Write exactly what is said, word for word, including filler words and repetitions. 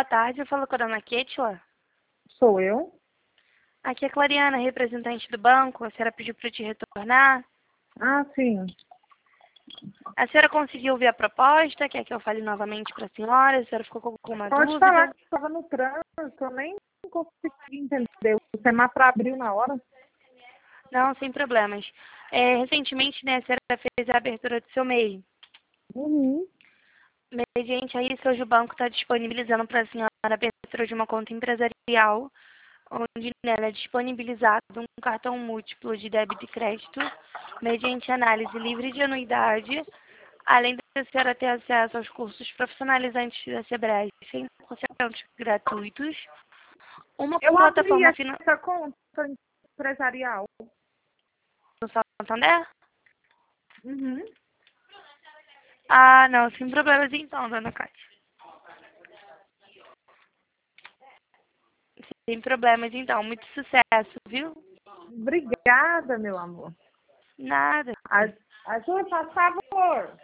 tarde, eu falo com a dona Ketila. Sou eu? Aqui é a Clariana, representante do banco. A senhora pediu para te retornar. Ah, sim. A senhora conseguiu ver a proposta? Quer que eu fale novamente para a senhora? A senhora ficou com alguma Pode dúvida? falar que estava no trânsito, eu nem consegui entender. O semáforo abriu na hora. Não, sem problemas. É, recentemente, né, a senhora fez a abertura do seu M E I. Uhum. Mediante a isso, hoje o banco está disponibilizando para a senhora a abertura de uma conta empresarial, onde nela é disponibilizado um cartão múltiplo de débito e crédito, mediante análise livre de anuidade, além da senhora ter acesso aos cursos profissionalizantes da Sebrae cem por cento gratuitos, uma Eu abri plataforma financeira essa conta empresarial. no Santander? Uhum. Ah, não, sem problemas então, dona Cátia. Sem problemas então, muito sucesso, viu? Obrigada, meu amor. Nada. A, a sua, faz favor.